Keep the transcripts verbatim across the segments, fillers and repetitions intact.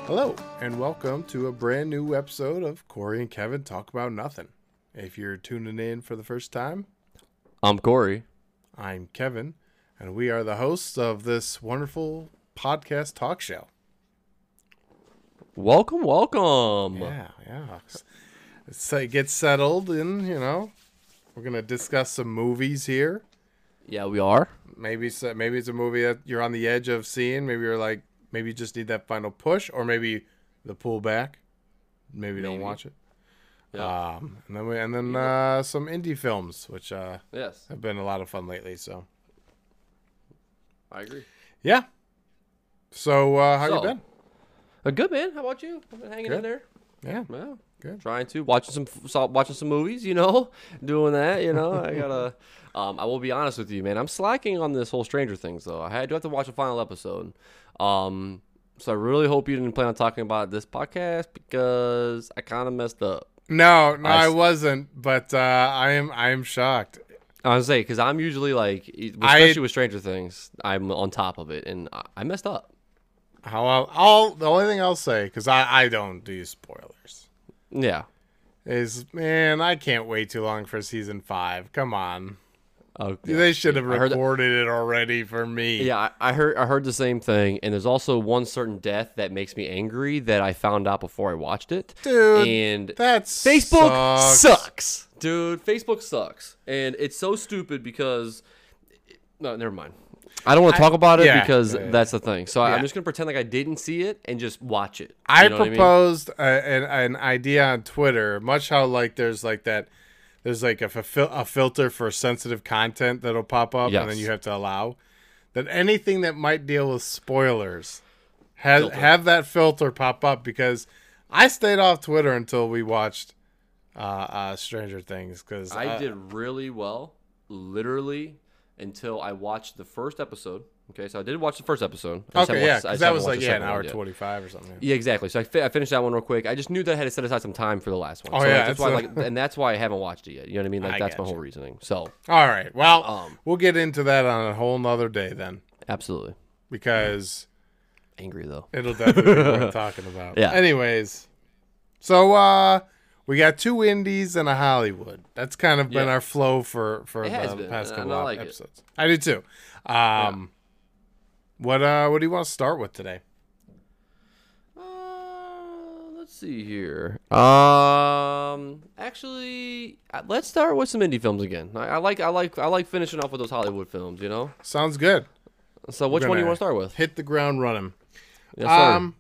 Hello, and welcome to a brand new episode of Corey and Kevin Talk About Nothing. If you're tuning in for the first time, I'm Corey. I'm Kevin, and we are the hosts of this wonderful podcast talk show. Welcome, welcome. Yeah, yeah. So get settled in, you know. We're going to discuss some movies here. Yeah, we are. Maybe maybe it's a movie that you're on the edge of seeing. Maybe you're like, maybe you just need that final push, or maybe the pull back. Maybe, maybe. Don't watch it. Yeah. Um, and then we, and then uh, some indie films, which uh, yes have been a lot of fun lately. So I agree. Yeah. So uh, how so, you been? Uh, good, man. How about you? I've been hanging good. in there. Yeah. Well, good. Trying to watching some watching some movies. You know, doing that. You know, I gotta. Um, I will be honest with you, man. I'm slacking on this whole Stranger Things, though. I do have to watch the final episode. Um, so I really hope you didn't plan on talking about this podcast because I kind of messed up. No, no, I, I wasn't. But uh, I am, I am shocked. I was say because I'm usually like, especially I, with Stranger Things, I'm on top of it, and I messed up. How I'll, I'll the only thing I'll say, because I, I don't do spoilers. Yeah, is man, I can't wait too long for season five. Come on. Oh, yeah. They should have recorded it already for me. Yeah, I, I heard I heard the same thing, and there's also one certain death that makes me angry that I found out before I watched it. Dude, and that's Facebook sucks. sucks. Dude, Facebook sucks, and it's so stupid because no, never mind. I don't want to talk about it yeah, because yeah, yeah. that's the thing. So yeah. I'm just gonna pretend like I didn't see it and just watch it. You I know proposed what I mean? a, an, an idea on Twitter, much how like there's like that. There's like a, fil- a filter for sensitive content that'll pop up, yes. and then you have to allow that anything that might deal with spoilers has Filter. have that filter pop up, because I stayed off Twitter until we watched uh, uh, Stranger Things. Because I uh, did really well, literally, until I watched the first episode. Okay, so I did watch the first episode. I okay, yeah, because that was like yeah, an hour yet. twenty-five or something. Yeah, exactly. So I, fi- I finished that one real quick. I just knew that I had to set aside some time for the last one. Oh so yeah, like, that's why, a... like, and that's why I haven't watched it yet. You know what I mean? Like I that's my gotcha. whole reasoning. So all right, well, um, we'll get into that on a whole nother day then. Absolutely. Because angry though, it'll definitely be worth talking about. Yeah. Anyways, so uh, we got two indies and a Hollywood. That's kind of been yeah. our flow for for it the been, past and couple I of like episodes. It. I do too. Um, yeah. What uh, what do you want to start with today? Uh, let's see here. Um, actually, uh, let's start with some indie films again. I, I like, I like, I like finishing off with those Hollywood films. You know. Sounds good. So, which one do you want to start with? Hit the ground running. Yes, sir. Um,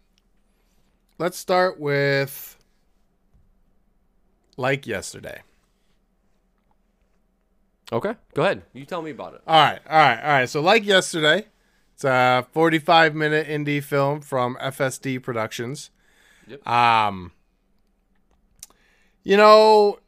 let's start with Like Yesterday. Okay, go ahead. You tell me about it. All right, all right, all right. So, Like Yesterday. It's a forty-five minute indie film from F S D Productions. Yep. Um, you know,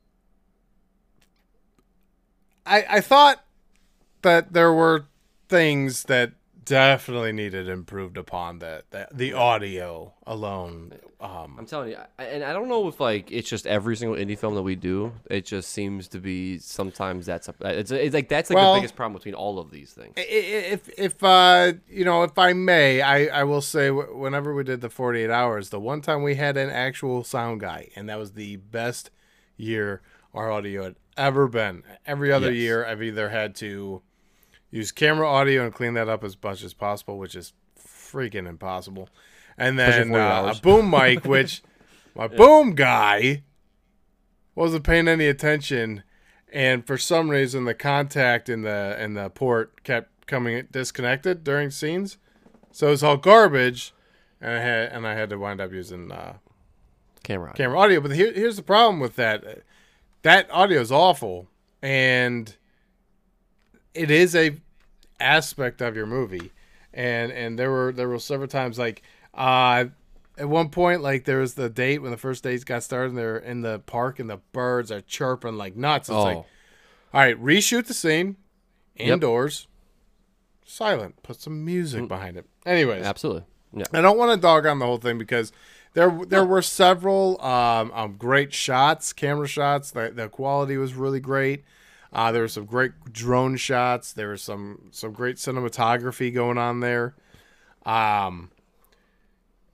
I I thought that there were things that definitely needed improved upon. That the, the audio alone. Um, I'm telling you, I, and I don't know if like it's just every single indie film that we do. It just seems to be sometimes that's a, it's, it's like that's like well, the biggest problem between all of these things. If if uh you know if I may, I I will say whenever we did the forty-eight hours, the one time we had an actual sound guy, and that was the best year our audio had ever been. Every other yes. year, I've either had to use camera audio and clean that up as much as possible, which is freaking impossible. And then uh, a boom mic, which my yeah. boom guy wasn't paying any attention, and for some reason the contact in the in the port kept coming disconnected during scenes, so it's all garbage, and I had and I had to wind up using uh, camera audio. camera audio. But here, here's the problem with that: that audio is awful, and it is a aspect of your movie, and and there were there were several times like. Uh, at one point, like there was the date when the first dates got started, and they're in the park, and the birds are chirping like nuts. It's oh. like, all right, reshoot the scene, indoors, yep. silent, put some music mm. behind it. Anyways, absolutely. Yeah. I don't want to dog on the whole thing because there there were several um, um great shots, camera shots. The the quality was really great. Uh, there were some great drone shots. There was some some great cinematography going on there. Um.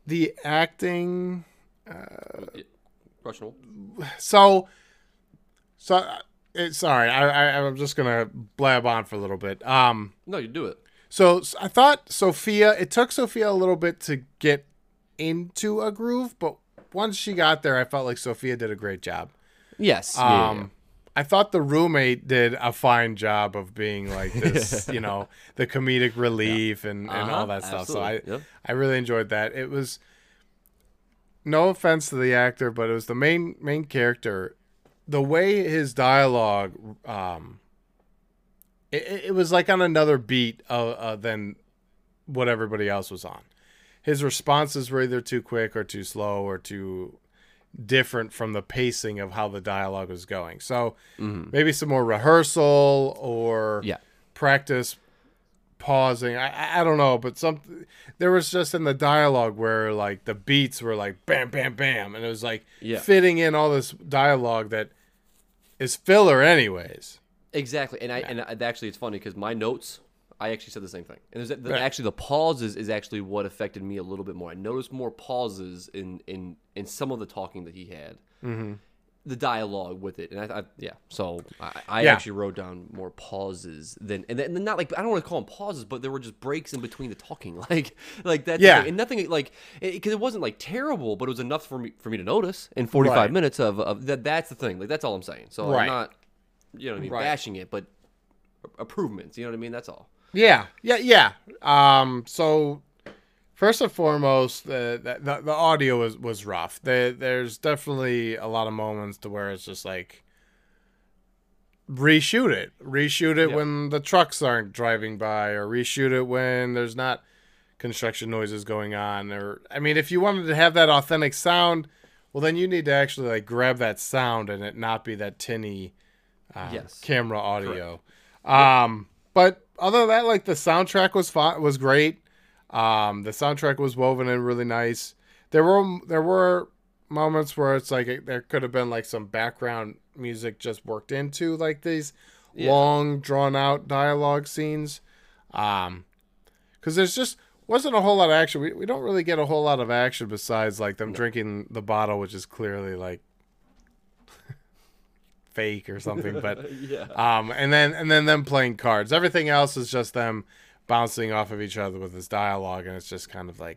the acting. Uh, Questionable. So, so uh, it, sorry, I, I I'm just gonna blab on for a little bit. Um, no, you do it. So I thought Sophia. It took Sophia a little bit to get into a groove, but once she got there, I felt like Sophia did a great job. Yes. Um, yeah, yeah. I thought the roommate did a fine job of being like this, you know, the comedic relief yeah. and, and uh-huh, all that stuff. Absolutely. So I, yeah. I really enjoyed that. It was, no offense to the actor, but it was the main main character. The way his dialogue, um, it, it was like on another beat uh, uh, than what everybody else was on. His responses were either too quick or too slow or too different from the pacing of how the dialogue was going. So mm-hmm. maybe some more rehearsal or yeah. practice pausing. I I don't know, but some there was just in the dialogue where like the beats were like bam, bam, bam, and it was like yeah. fitting in all this dialogue that is filler anyways. Exactly, and I yeah. and actually it's funny because my notes. I actually said the same thing. And there's the, actually the pauses is actually what affected me a little bit more. I noticed more pauses in in, in some of the talking that he had, mm-hmm. the dialogue with it, and I, I yeah. So I, I yeah. actually wrote down more pauses than and then not like I don't want to call them pauses, but there were just breaks in between the talking, like like that. Yeah, and nothing like because it, it wasn't like terrible, but it was enough for me for me to notice in forty-five right. minutes of, of that. That's the thing. Like that's all I'm saying. So right. I'm not, you know what I mean, right. bashing it, but improvements. You know what I mean? That's all. Yeah, yeah, yeah. Um, so first and foremost, the the, the audio was, was rough. There, there's definitely a lot of moments to where it's just like reshoot it, reshoot it yeah. when the trucks aren't driving by, or reshoot it when there's not construction noises going on. Or I mean, if you wanted to have that authentic sound, well, then you need to actually like grab that sound and it not be that tinny uh, yes. camera audio. Um, but other than that, like the soundtrack was fun, was great. Um, the soundtrack was woven in really nice. There were there were moments where it's like it, there could have been like some background music just worked into like these yeah. long drawn out dialogue scenes. Um, because there's just wasn't a whole lot of action. We we don't really get a whole lot of action besides like them no. drinking the bottle, which is clearly like fake or something, but yeah. um and then and then them playing cards. Everything else is just them bouncing off of each other with this dialogue, and it's just kind of like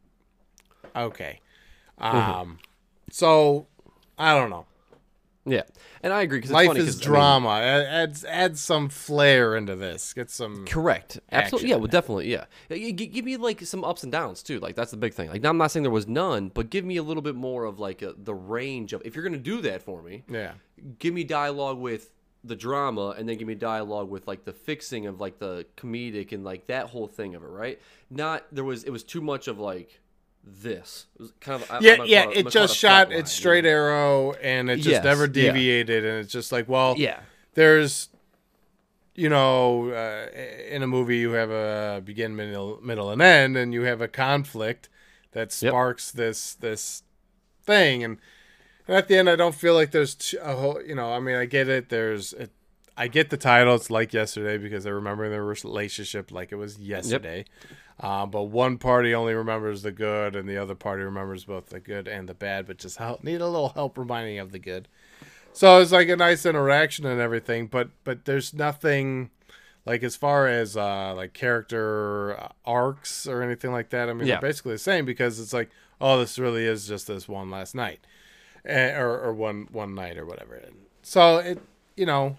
okay. Um mm-hmm. So I don't know. Yeah, and I agree because life funny, is drama. I mean, add add some flair into this. Get some correct. Absolutely, yeah. Well, definitely, yeah. Give me like some ups and downs too. Like that's the big thing. Like now, I'm not saying there was none, but give me a little bit more of like a, the range of if you're gonna do that for me. Yeah. Give me dialogue with the drama, and then give me dialogue with like the fixing of like the comedic and like that whole thing of it. Right? Not there was it was too much of like. This it was kind of yeah I'm yeah it, it just shot its straight you know? arrow and it just yes, never deviated yeah. and it's just like well yeah there's you know uh, in a movie you have a begin middle middle and end and you have a conflict that sparks yep. this this thing and, and at the end I don't feel like there's a whole you know I mean I get it there's it, I get the title it's like yesterday because I remember their relationship like it was yesterday. Yep. Uh, but one party only remembers the good, and the other party remembers both the good and the bad, but just help, need a little help reminding of the good. So it's like a nice interaction and everything, but but there's nothing like as far as uh, like character arcs or anything like that. I mean, yeah. they're basically the same because it's like, oh, this really is just this one last night, and, or or one one night or whatever. So it you know,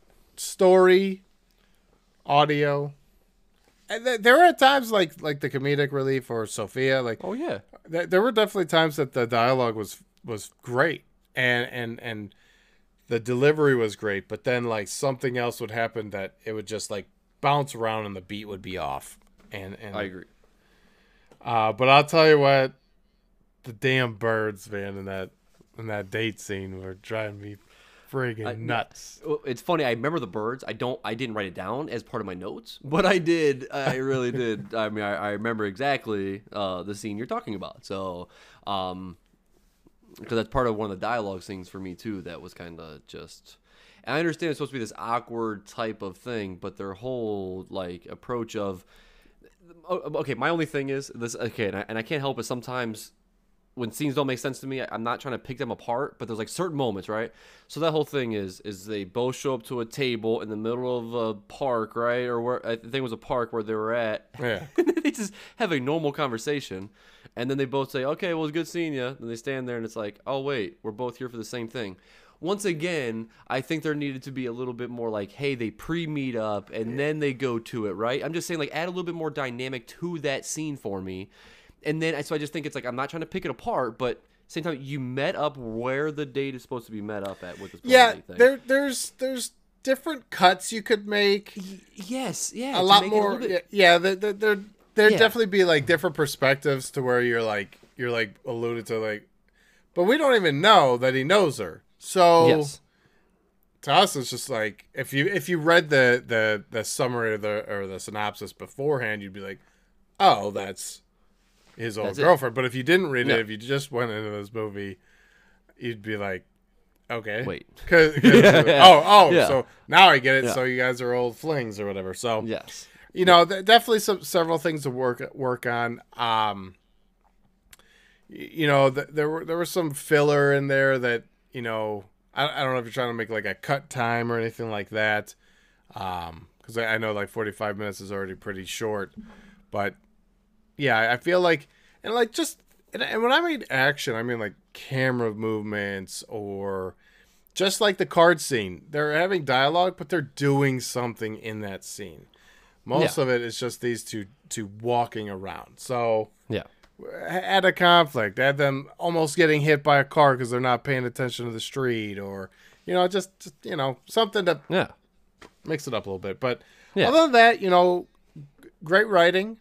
story, audio. And there were times like like the comedic relief or Sophia, like oh yeah, th- there were definitely times that the dialogue was was great and and and the delivery was great, but then like something else would happen that it would just like bounce around and the beat would be off. And and I agree. Uh, but I'll tell you what, the damn birds, man, in that in that date scene were driving me friggin' uh, nuts. It's funny. I remember the birds. I don't. I didn't write it down as part of my notes, but I did. I really did. I mean, I, I remember exactly uh, the scene you're talking about. So, um, because that's part of one of the dialogue scenes for me too. That was kind of just. And I understand it's supposed to be this awkward type of thing, but their whole like approach of okay, my only thing is this. Okay, and I, and I can't help it sometimes when scenes don't make sense to me. I'm not trying to pick them apart, but there's like certain moments, right? So that whole thing is is they both show up to a table in the middle of a park, right? Or where I think it was a park where they were at. Yeah. And they just have a normal conversation, and then they both say, "Okay, well, it's good seeing you." And they stand there, and it's like, "Oh wait, we're both here for the same thing." Once again, I think there needed to be a little bit more like, hey, they pre-meet up and then they go to it, right? I'm just saying, like, add a little bit more dynamic to that scene for me. And then, so I just think it's like, I'm not trying to pick it apart, but same time, you met up where the date is supposed to be met up at with this. Yeah, there, there's there's different cuts you could make. Y- yes, yeah, a lot more. A bit... Yeah, there there there there'd yeah. definitely be like different perspectives to where you're like you're like alluded to like, but we don't even know that he knows her. So yes. to us, it's just like if you if you read the, the, the summary or the or the synopsis beforehand, you'd be like, "Oh, that's his old that's girlfriend." It. But if you didn't read no. it, if you just went into this movie, you'd be like, "Okay, wait, Cause, cause, yeah, yeah. oh oh, yeah. so now I get it. Yeah. So you guys are old flings or whatever." So yes, you know, th- definitely some several things to work work on. Um, you know, th- there were there was some filler in there that. You know, I, I don't know if you're trying to make like a cut time or anything like that. Um, because I, I know like forty-five minutes is already pretty short. But yeah, I feel like, and like just, and, and when I mean action, I mean like camera movements or just like the card scene. They're having dialogue, but they're doing something in that scene. Most yeah. of it is just these two, two walking around. So yeah. Add a conflict, add them almost getting hit by a car because they're not paying attention to the street, or you know, just, just you know, something to yeah mix it up a little bit. But yeah. other than that, you know, great writing.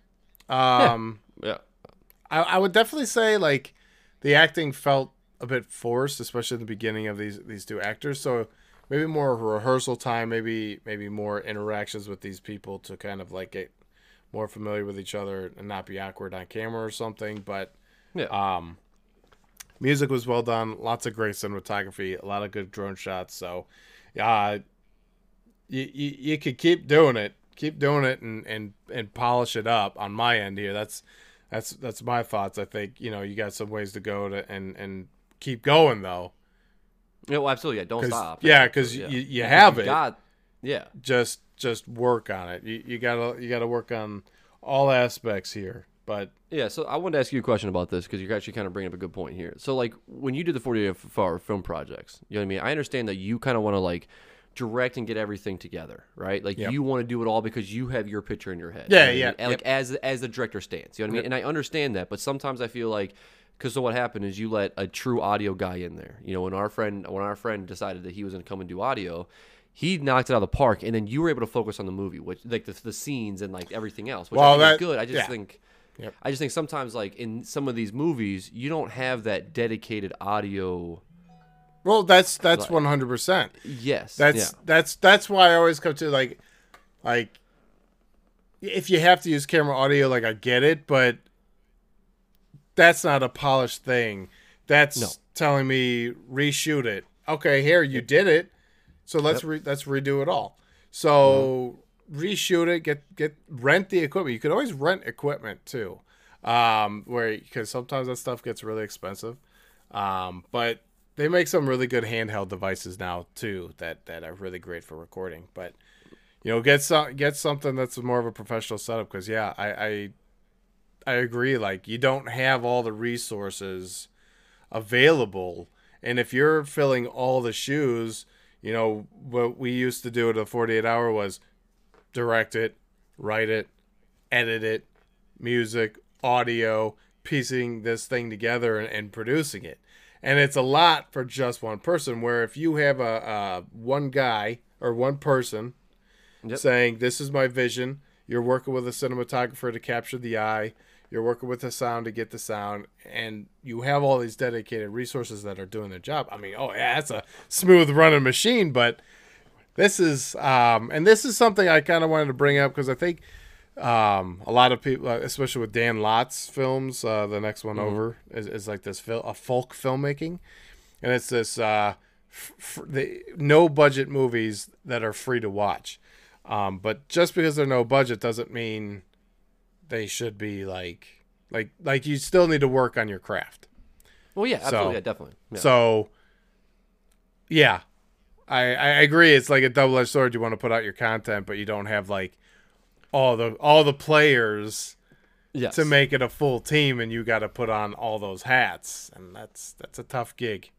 Um, yeah, yeah. I, I would definitely say like the acting felt a bit forced, especially in the beginning of these these two actors. So maybe more rehearsal time, maybe maybe more interactions with these people to kind of like get more familiar with each other and not be awkward on camera or something. But yeah. um, music was well done. Lots of great cinematography. A lot of good drone shots. So, uh, you, you, you could keep doing it. Keep doing it and, and, and polish it up on my end here. That's that's that's my thoughts. I think, you know, you got some ways to go to and, and keep going, though. Yeah, well, absolutely. Yeah, don't stop. Yeah, because yeah. you, you have you it. Got, yeah. Just just work on it. You, you gotta you gotta work on all aspects here. But yeah, so I wanted to ask you a question about this because you're actually kind of bringing up a good point here. So like when you did the forty-eight hour film projects, you know what I mean? I understand that you kind of want to like direct and get everything together, right? Like yep. you want to do it all because you have your picture in your head. Yeah, you know yeah. I mean? Like yep. as as the director stands, you know what I mean? Yep. And I understand that, but sometimes I feel like because so what happened is you let a true audio guy in there. You know, when our friend when our friend decided that he was going to come and do audio. He knocked it out of the park, and then you were able to focus on the movie, which like the, the scenes and like everything else, which well, I think that, is good. I just yeah. think, yep. I just think sometimes like in some of these movies, you don't have that dedicated audio. Well, that's that's one hundred percent. Yes, that's yeah. that's that's why I always come to like, like, if you have to use camera audio, like I get it, but that's not a polished thing. That's no. telling me reshoot it. Okay, here you did it. So let's yep. re- let's redo it all. So mm-hmm. reshoot it. Get get rent the equipment. You could always rent equipment too, um, where because sometimes that stuff gets really expensive. Um, but they make some really good handheld devices now too that, that are really great for recording. But you know, get some get something that's more of a professional setup because yeah, I, I I agree. Like you don't have all the resources available, and if you're filling all the shoes. You know, what we used to do at a forty-eight hour was direct it, write it, edit it, music, audio, piecing this thing together and, and producing it. And it's a lot for just one person, where if you have a, a one guy or one person yep. saying, this is my vision, you're working with a cinematographer to capture the eye, you're working with the sound to get the sound, and you have all these dedicated resources that are doing their job. I mean, oh yeah, it's a smooth running machine, but this is, um, and this is something I kind of wanted to bring up because I think um, a lot of people, especially with Dan Lott's films, uh, the next one mm-hmm. over is, is like this fil- a folk filmmaking, and it's this uh, f- f- the no budget movies that are free to watch. Um, but just because they're no budget doesn't mean they should be like like like you still need to work on your craft. Well, yeah, absolutely, so, yeah, definitely. Yeah. So, yeah, I I agree. It's like a double edged sword. You want to put out your content, but you don't have like all the all the players yes. to make it a full team, and you got to put on all those hats, and that's that's a tough gig.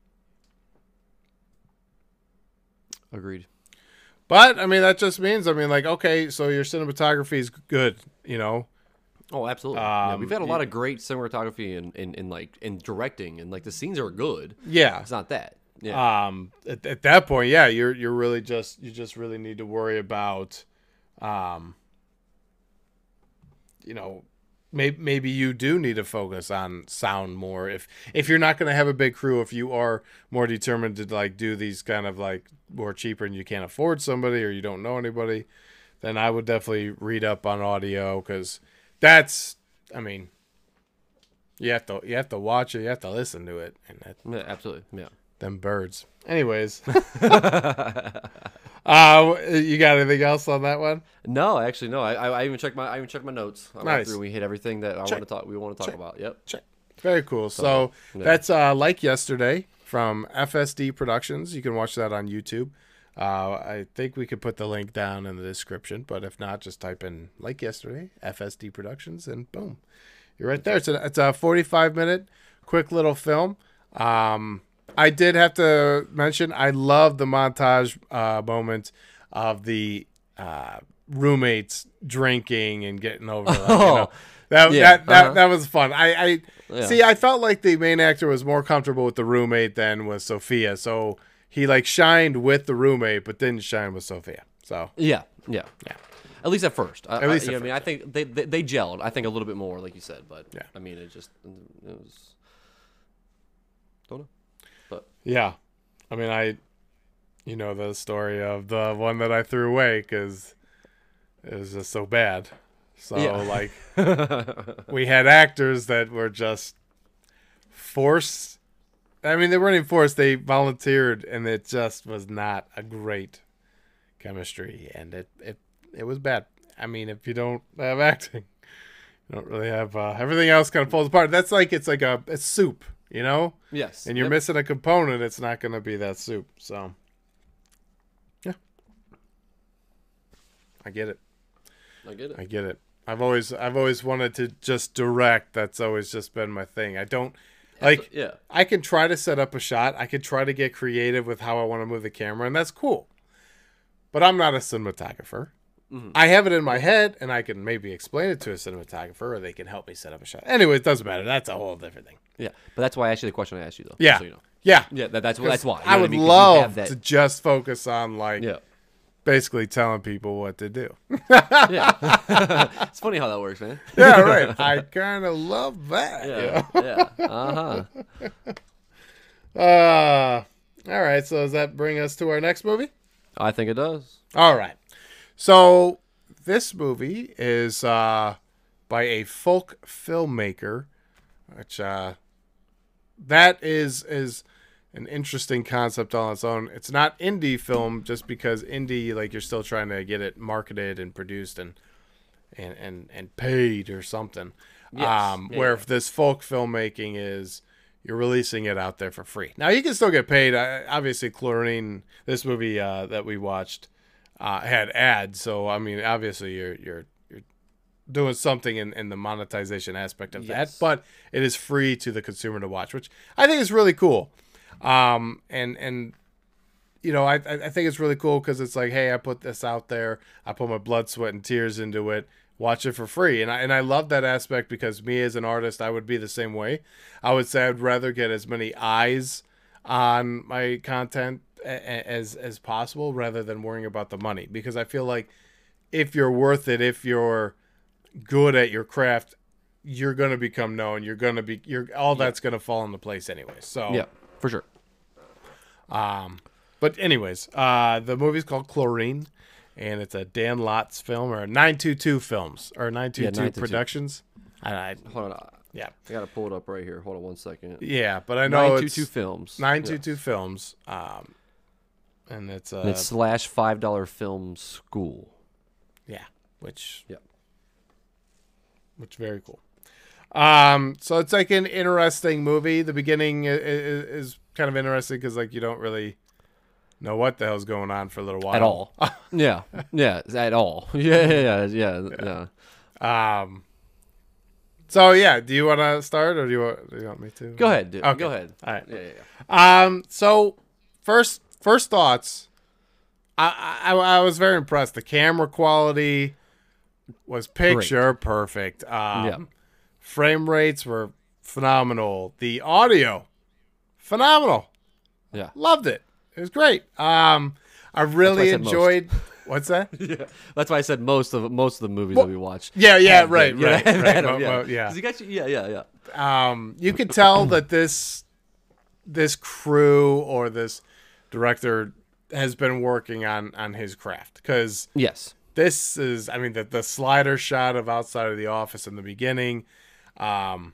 Agreed. But I mean, that just means I mean, like, okay, so your cinematography is good, you know. Oh, absolutely. Um, yeah, we've had a lot of great cinematography in, in, in like in directing, and like the scenes are good. Yeah, It's not that. Yeah. Um, at, at that point, yeah, you're you're really just you just really need to worry about, um, you know, maybe maybe you do need to focus on sound more if if you're not going to have a big crew. If you are more determined to like do these kind of like more cheaper and you can't afford somebody or you don't know anybody, then I would definitely read up on audio because that's, I mean, you have to you have to watch it, you have to listen to it, and that, yeah, absolutely. Yeah. them birds. Anyways, uh, you got anything else on that one? No, actually, no. I, I I even checked my I even checked my notes. I Nice. went through. We hit everything that I Check. want to talk. We want to talk Check. about. Yep. Check. Very cool. So, So, yeah. that's uh, Like Yesterday from F S D Productions. You can watch that on YouTube. Uh, I think we could put the link down in the description, but if not, just type in Like Yesterday, F S D Productions, and boom, you're right there. It's a it's a forty-five minute quick little film. Um, I did have to mention I love the montage uh, moment of the uh, roommates drinking and getting over. Like, you know, that Yeah, that that, uh-huh. that was fun. I, I Yeah. see. I felt like the main actor was more comfortable with the roommate than with Sophia. So he like shined with the roommate, but didn't shine with Sophia. So Yeah. Yeah. yeah, At least at first. I, At least I, at you know, I mean, I think they, they they gelled. I think a little bit more, like you said. But Yeah. I mean, it just it was. Don't know. But yeah. I mean, I, you know, the story of the one that I threw away because it was just so bad. So Yeah. like, we had actors that were just forced. I mean, they weren't even forced. They volunteered, and it just was not a great chemistry, and it it, it was bad. I mean, if you don't have acting, you don't really have uh, everything else kind of falls apart. That's like it's like a it's soup, you know. yes. And you're Yep. missing a component. It's not going to be that soup. So, yeah, I get it. I get it. I get it. I've always I've always wanted to just direct. That's always just been my thing. I don't like. Yeah. I can try to set up a shot. I could try to get creative with how I want to move the camera, and that's cool. But I'm not a cinematographer. Mhm. I have it in my head, and I can maybe explain it to a cinematographer, or they can help me set up a shot. Anyway, it doesn't matter. That's a whole different thing. Yeah. But that's why I asked you the question I asked you, though. Yeah. So you know. Yeah. Yeah. That, that's that's why. You know I what would mean? 'Cause you have love that- to just focus on like Yeah. basically telling people what to do. Yeah. It's funny how that works, man. Yeah, right. I kind of love that. Yeah. Yeah. Uh huh. Yeah. Uh, all right. So does that bring us to our next movie? I think it does. All right. So this movie is uh, by a folk filmmaker, which uh, that is is an interesting concept on its own. It's not indie film just because indie, like you're still trying to get it marketed and produced and and and, and paid or something. Yes. Um, Yeah, where yeah. if this folk filmmaking is you're releasing it out there for free. Now you can still get paid. Uh, obviously, Chlorine, this movie uh, that we watched, uh, had ads. So I mean, obviously you're you're you're doing something in, in the monetization aspect of Yes. that, but it is free to the consumer to watch, which I think is really cool. Um, and and you know, I I think it's really cool because it's like, hey, I put this out there, I put my blood, sweat, and tears into it. Watch it for free, and I and I love that aspect because me as an artist, I would be the same way. I would say I'd rather get as many eyes on my content a- as as possible rather than worrying about the money, because I feel like if you're worth it, if you're good at your craft, you're gonna become known. You're gonna be you're all that's gonna fall into place anyway. So Yeah, for sure. um, but anyways, uh, the movie's called Chlorine, and it's a Dan Lotz film or nine two two Films or nine two two Yeah, nine two two. Productions. I, I Hold on. yeah I gotta pull it up right here. Hold on one second. yeah, but I know Nine two it's two films. nine two two Yes. Films. Um, and it's uh And it's slash five dollar film school. yeah, which Yeah. which is very cool. Um, so it's like an interesting movie. The beginning is, is kind of interesting because like you don't really know what the hell's going on for a little while at all. yeah, yeah, at all. Yeah, yeah, yeah, yeah. yeah. Um. So yeah, do you want to start or do you want, do you want me to? Go ahead, dude. Okay. Go ahead. All right. Yeah, yeah, yeah. Um. So first, first thoughts. I, I I was very impressed. The camera quality was picture Great. perfect. Um, yeah. Frame rates were phenomenal. The audio, phenomenal. Yeah, loved it. It was great. Um, I really I enjoyed. Most. What's that? Yeah, that's why I said most of most of the movies well, that we watched. Yeah, yeah, right, been, right, yeah, right. Mo, yeah. Mo, yeah. You got you, yeah, yeah, yeah. Um, you could tell that this this crew or this director has been working on on his craft because yes, this is. I mean, the the slider shot of outside of the office in the beginning. Um,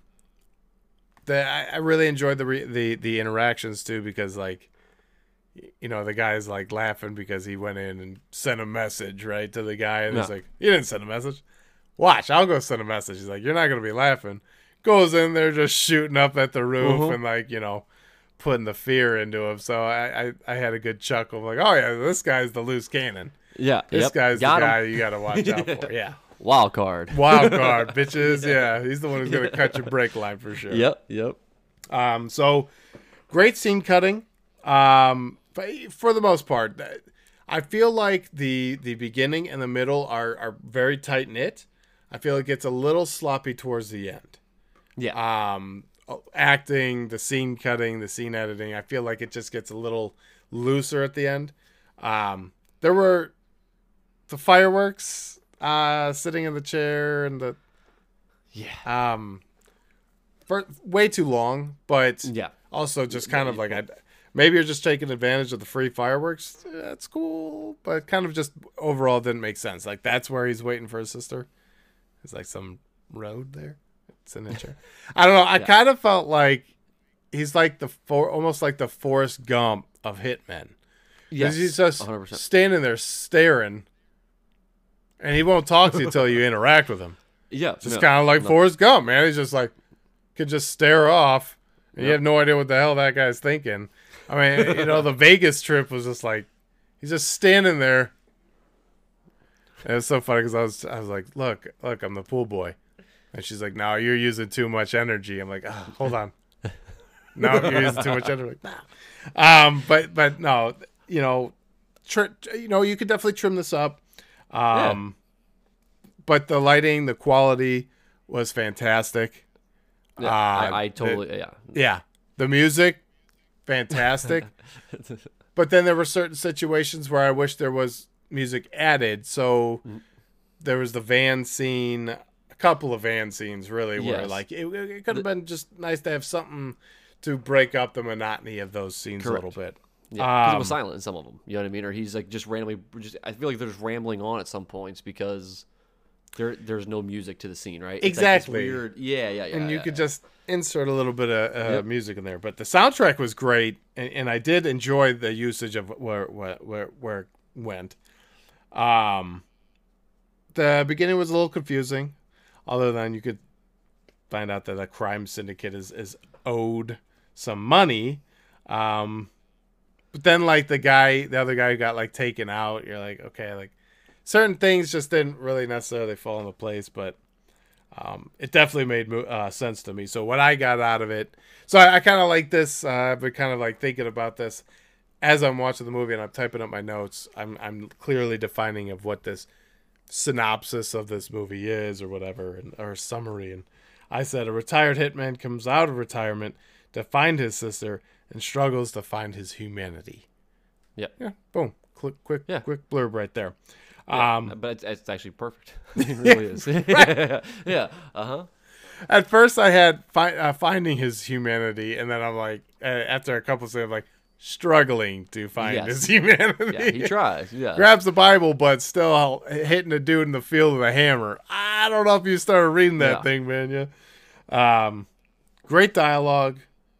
the I, I really enjoyed the re, the the interactions too because like. You know, the guy's like laughing because he went in and sent a message, right, to the guy. And no. he's like, you didn't send a message. Watch, I'll go send a message. He's like, you're not going to be laughing. Goes in there just shooting up at the roof uh-huh. and like, you know, putting the fear into him. So I, I, I had a good chuckle. Like, oh, yeah, this guy's the loose cannon. Yeah. This yep. guy's Got the him. guy you got to watch out for. Yeah. Wild card. Wild card, bitches. Yeah. He's the one who's going to cut your brake line for sure. Yep. Yep. Um. So great scene cutting. Um. But for the most part, I feel like the the beginning and the middle are, are very tight knit. I feel it gets a little sloppy towards the end. Yeah. Um, acting, the scene cutting, the scene editing. I feel like it just gets a little looser at the end. Um, there were the fireworks uh, sitting in the chair and the yeah. Um, for way too long, but yeah. Also just kind of like I. Maybe you're just taking advantage of the free fireworks. That's cool, but kind of just overall didn't make sense. Like that's where he's waiting for his sister. It's like some road there. It's an intro. I don't know. I yeah. kind of felt like he's like the for almost like the Forrest Gump of hitmen. Yes, he's just one hundred percent standing there staring, and he won't talk to you until you interact with him. Yeah, just no, kind of like no. Forrest Gump, man. He's just like could just stare off. And yep. You have no idea what the hell that guy's thinking. I mean, you know, the Vegas trip was just like, he's just standing there. And it was so funny because I was, I was like, look, look, I'm the pool boy. And she's like, no, you're using too much energy. I'm like, oh, hold on. No, you're using too much energy. Like, nah. Um, but, but no, you know, tr- you know, you could definitely trim this up. Um, yeah. But the lighting, the quality was fantastic. Yeah, uh, I, I totally, the, yeah. Yeah. The music, fantastic. But then there were certain situations where I wish there was music added. So mm. there was the van scene, a couple of van scenes really, where yes. like it, it could have been just nice to have something to break up the monotony of those scenes Correct. a little bit. Yeah, because um, it was silent in some of them. You know what I mean? Or he's like just randomly, just I feel like they're just rambling on at some points because there there's no music to the scene, right? It's exactly. Like weird, yeah, yeah, yeah. And you yeah, could yeah. just insert a little bit of uh, yep. music in there, but the soundtrack was great, and, and I did enjoy the usage of where where where, where it went. Um, the beginning was a little confusing, other than you could find out that a crime syndicate is is owed some money. Um, but then like the guy, the other guy who got like taken out, you're like, okay, like certain things just didn't really necessarily fall into place, but. Um, it definitely made uh, sense to me. So what I got out of it, so I, I kind of like this. Uh, I've been kind of like thinking about this as I'm watching the movie and I'm typing up my notes. I'm I'm clearly defining of what this synopsis of this movie is or whatever, and, or summary. And I said a retired hitman comes out of retirement to find his sister and struggles to find his humanity. Yep. Yeah. Boom. Quick, quick, yeah. quick blurb right there. Yeah, um, but it's, it's actually perfect. It really is. Right. Yeah. Uh huh. At first, I had fi- uh, finding his humanity, and then I'm like, uh, after a couple of seconds, I'm like struggling to find yes. his humanity. Yeah, he tries. Yeah. Grabs the Bible, but still hitting a dude in the field with a hammer. I don't know if you started reading that yeah. thing, man. Yeah. Um, great dialogue,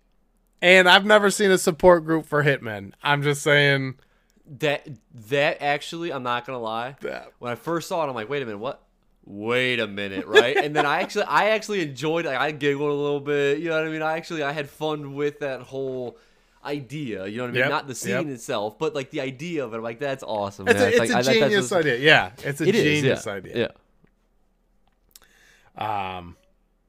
and I've never seen a support group for hitmen. I'm just saying. That that actually, I'm not gonna lie. That. When I first saw it, I'm like, wait a minute, what? wait a minute, right? And then I actually, I actually enjoyed. Like, I giggled a little bit. You know what I mean? I actually, I had fun with that whole idea. You know what I mean? Yep, Not the scene yep. itself, but like the idea of it. I'm like, that's awesome. It's man. a, it's like, a I, that- that's genius just- idea. Yeah, it's a It is, genius yeah. idea. Yeah. Um.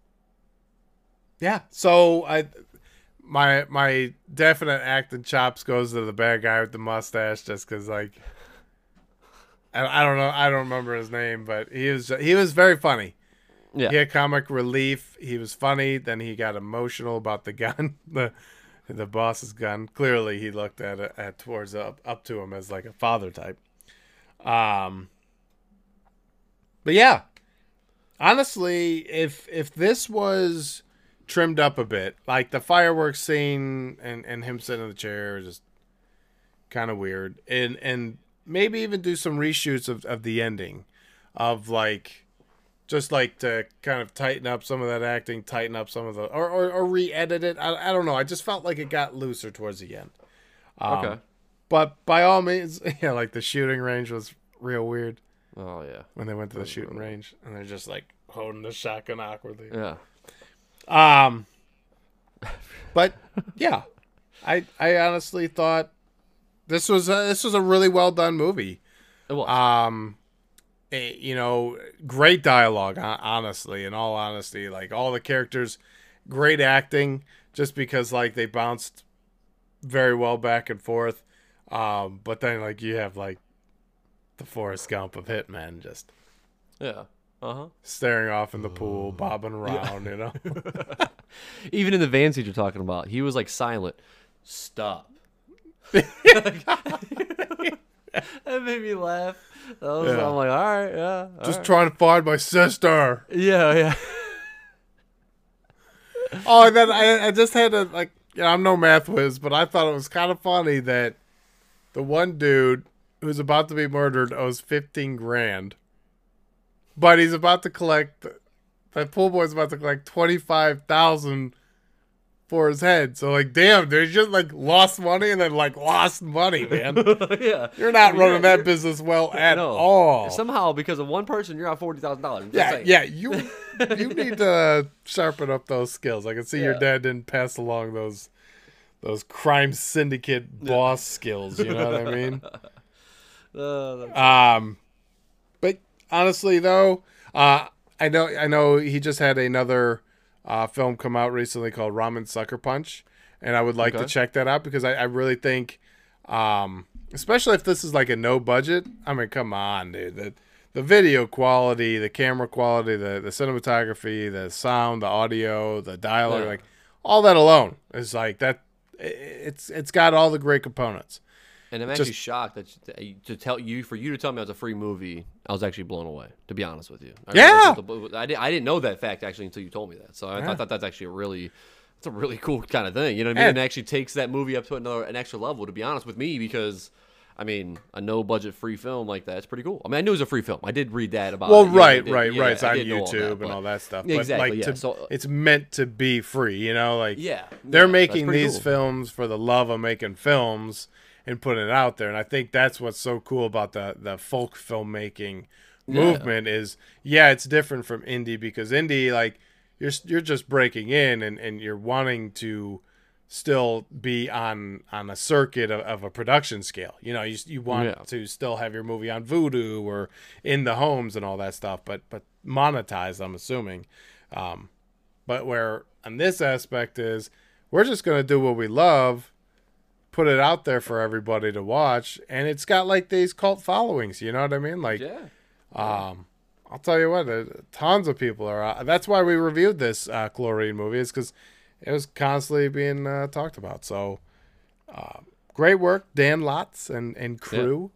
Yeah. So I, my my definite acting chops goes to the bad guy with the mustache, just because like, I, I don't know, I don't remember his name, but he was he was very funny. Yeah. He had comic relief. He was funny. Then he got emotional about the gun, the the boss's gun. Clearly, he looked at it at towards up up to him as like a father type. Um. But yeah, honestly, if if this was trimmed up a bit, like the fireworks scene and, and him sitting in the chair, is just kind of weird, and and maybe even do some reshoots of, of the ending, of like, just like to kind of tighten up some of that acting, tighten up some of the, or or, or re-edit it. I, I don't know. I just felt like it got looser towards the end. Um, Okay. But by all means, yeah, like the shooting range was real weird Oh yeah. when they went to the shooting range, and they're just like holding the shotgun awkwardly. Yeah. Um, but yeah, I I honestly thought this was a, this was a really well done movie. It was. Um, eh, you know, great dialogue. hon- Honestly, in all honesty, like all the characters, great acting. Just because like they bounced very well back and forth. Um, but then like you have like the Forrest Gump of Hitman just yeah. Uh huh. staring off in the pool, bobbing around. You know. Even in the van scene you're talking about, he was like silent. Stop. That made me laugh. That was, Yeah. I'm like, all right, yeah. all Just right. trying to find my sister. Yeah, yeah. Oh, and then I, I just had to, like, you know, I'm no math whiz, but I thought it was kind of funny that the one dude who's about to be murdered owes fifteen grand, but he's about to collect, that pool boy's about to collect twenty-five thousand for his head. So, like, damn, dude, you just, like, lost money and then, like, lost money, man. Yeah. You're not Yeah, running that you're- business well at No. all. Somehow, because of one person, you're out forty thousand dollars. Yeah, yeah, you you need to sharpen up those skills. I can see your Yeah. dad didn't pass along those those crime syndicate boss skills. You know what I mean? Uh, Um, but honestly, though, uh, I know I know he just had another uh, film come out recently called Ramen Sucker Punch, and I would like to Okay. check that out because I, I really think, um, especially if this is like a no budget. I mean, come on, dude. The the video quality, the camera quality, the the cinematography, the sound, the audio, the dialogue, Yeah. like all that alone is like that. It's it's got all the great components. and I'm Just- actually shocked that you, that you- to tell you for you to tell me it was a free movie. I was actually blown away, to be honest with you. I Yeah. realized the- I, did, I didn't know that fact actually until you told me that. So I Yeah. thought that's actually a really, it's a really cool kind of thing. You know what I mean? And- And it actually takes that movie up to another an extra level. To be honest with me, because I mean, a no budget free film like that, it's pretty cool. I mean, I knew it was a free film. I did read that about. Well, it. Yeah, I right, did- right, yeah, right. It's I on did know all YouTube that, and but- all that stuff. Yeah, But exactly, like, yeah. to, So- it's meant to be free. You know, like Yeah, they're yeah, that's making pretty these cool. films for the love of making films and putting it out there. And I think that's what's so cool about the the folk filmmaking movement is, yeah, it's different from indie because indie, like you're you're just breaking in and, and you're wanting to still be on on a circuit of, of a production scale. You know, you you want Yeah. to still have your movie on Vudu or in the homes and all that stuff, but but monetized, I'm assuming. Um, but where on this aspect is we're just gonna do what we love, put it out there for everybody to watch, and it's got like these cult followings. You know what I mean? Like, Yeah. um, I'll tell you what, uh, tons of people are. Uh, that's why we reviewed this uh, Chlorine movie, is because it was constantly being uh, talked about. So, uh, great work, Dan Lotz and and crew.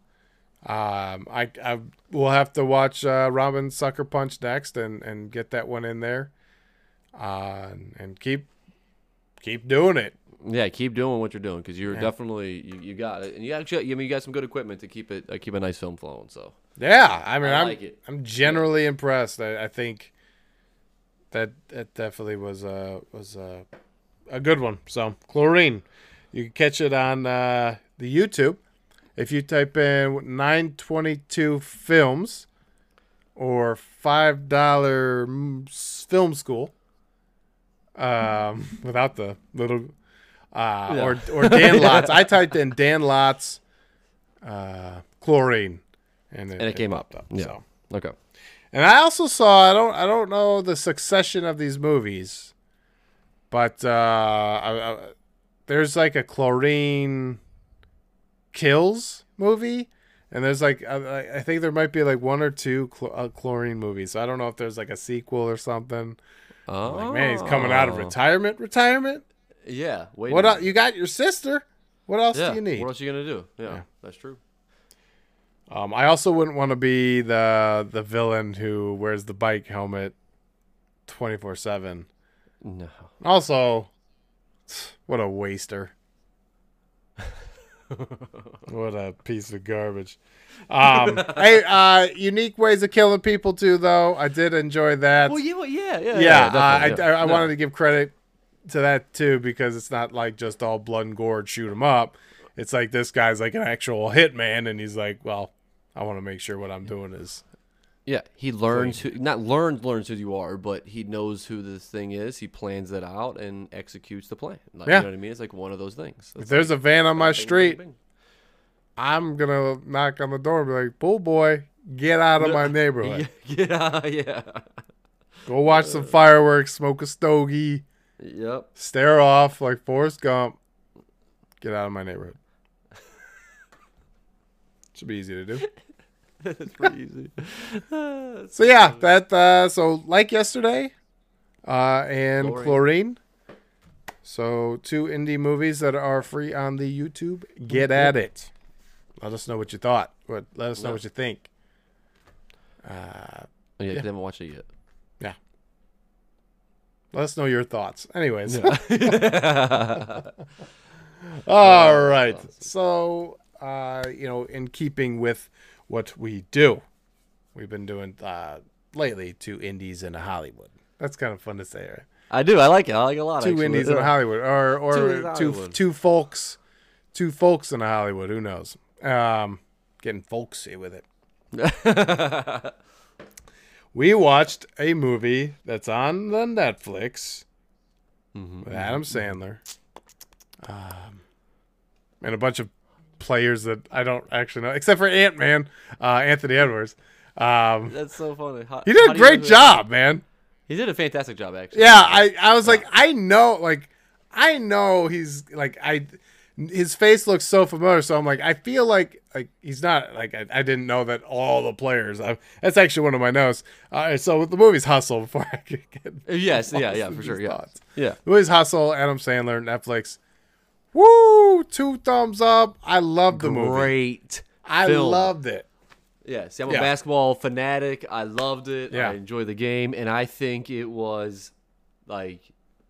Um, I I will have to watch uh, Robin Sucker Punch next and and get that one in there. Uh, and, and keep keep doing it. Yeah, keep doing what you're doing because you're Yeah. definitely you, you got it, and you actually I mean you got some good equipment to keep it uh, keep a nice film flowing. So Yeah, I mean, I I'm like it. I'm generally impressed. I, I think that that definitely was a was a a good one. So Chlorine, you can catch it on uh, the YouTube if you type in nine twenty-two Films, or five dollar film school. Um, without the little, uh, yeah. or or Dan Lotz. I typed in Dan Lotz, uh, chlorine, and it, and it, it came up. up. Yeah. So. Okay. And I also saw. I don't. I don't know the succession of these movies, but uh, I, I, there's like a chlorine kills movie. And there's like, I, I think there might be like one or two chl- uh, chlorine movies. So I don't know if there's like a sequel or something. Oh. Like, man, he's coming out of retirement. Retirement? Yeah. Wait. What else? You got your sister. What else yeah. do you need? What else are you gonna do? Yeah, yeah. That's true. Um, I also wouldn't want to be the the villain who wears the bike helmet twenty-four seven. No. Also, what a waster. What a piece of garbage. Um, hey, uh, unique ways of killing people too, though. I did enjoy that. Well, yeah, yeah, yeah. Yeah, yeah, uh, I, yeah. I, I no. wanted to give credit to that too, because it's not like just all blood and gore, shoot him up. It's like this guy's like an actual hitman, and he's like, well, I want to make sure what I'm doing is. Yeah, he learns who, not learns learns who you are, but he knows who this thing is. He plans it out and executes the plan. Like, yeah. You know what I mean? It's like one of those things. It's if there's like, a van on my bing, street, bing, bing. I'm gonna knock on the door and be like, "Bull boy, get out of my neighborhood. Yeah, yeah. Go watch some fireworks, smoke a stogie, Yep. stare off like Forrest Gump. Get out of my neighborhood." Should be easy to do. It's pretty easy. So yeah, that uh, so like yesterday, uh, and Chlorine. Chlorine. So two indie movies that are free on the YouTube. Get at it. Let us know what you thought. What let us know yeah. what you think. Uh, oh, yeah, yeah. I haven't watched it yet. Yeah. Let us know your thoughts. Anyways. Yeah. All right. So uh, you know, in keeping with what we do, we've been doing uh, lately two indies in Hollywood. That's kind of fun to say, right? I do. I like it. I like it a lot. Two actually. indies in Hollywood, or or two Hollywood. two folks, two folks in Hollywood. Who knows? Um, getting folksy with it. We watched a movie that's on the Netflix mm-hmm. with Adam Sandler, um, and a bunch of players that I don't actually know, except for Ant-Man, uh, Anthony Edwards. Um, That's so funny. How, he did a great job, man. He did a fantastic job, actually. Yeah, I, I was yeah. like, I know, like, I know he's like, I, his face looks so familiar. So I'm like, I feel like, like he's not like, I, I didn't know that all the players. I, that's actually one of my notes. Uh, so the movie's Hustle. Before I could get yes, yeah, yeah, for sure, yeah, thoughts. yeah. The movie's Hustle. Adam Sandler, Netflix. Woo! Two thumbs up. I loved the movie. Great. I film. loved it. Yeah, see, I'm a yeah. basketball fanatic. I loved it. Yeah. I enjoyed the game, and I think it was like,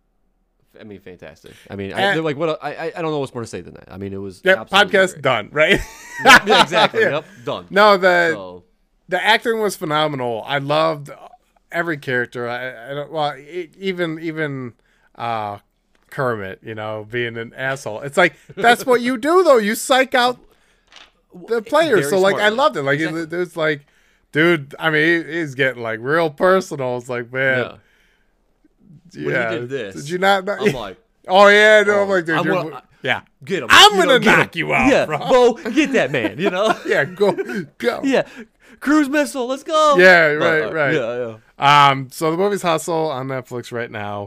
I mean, fantastic. I mean, I, like what I I don't know what's more to say than that. I mean, it was yep, podcast great. done, right? yeah, yeah, exactly. yeah. Yep, done. No, the so. the acting was phenomenal. I loved every character. I, I don't well it, even even uh, Kermit, you know, being an asshole. It's like that's what you do though. You psych out the players. Very so like smart. I loved it. Like exactly. it, it was like, dude. I mean, he, he's getting like real personal. It's like, man. Yeah. Yeah. When he did this, did you not? Know? I'm like, oh yeah, no, oh, I'm like, dude, I'm you're, gonna, yeah, get him. I'm you gonna know, knock you out, yeah, bro. Bo, get that man. You know? yeah, go, go. Yeah, cruise missile. Let's go. Yeah, right, uh, right. Yeah, yeah. Um, so the movie's Hustle on Netflix right now.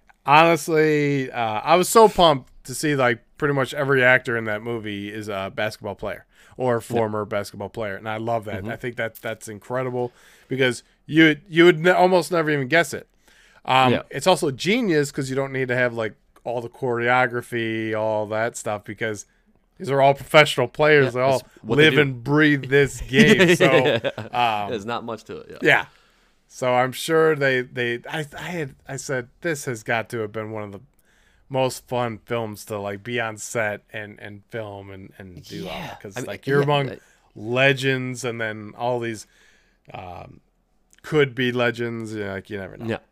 Honestly, uh, I was so pumped to see like pretty much every actor in that movie is a basketball player or former yeah. basketball player, and I love that. Mm-hmm. I think that that's incredible because you you would ne- almost never even guess it. Um, yeah. It's also genius because you don't need to have like all the choreography, all that stuff, because these are all professional players. Yeah, they all live they and breathe this game. So um, there's not much to it. Yeah. yeah. So I'm sure they they I I had I said this has got to have been one of the most fun films to like be on set and, and film and, and do yeah. all because I mean, like you're yeah, among I, legends and then all these um, could be legends. You know, like you never know. Yeah.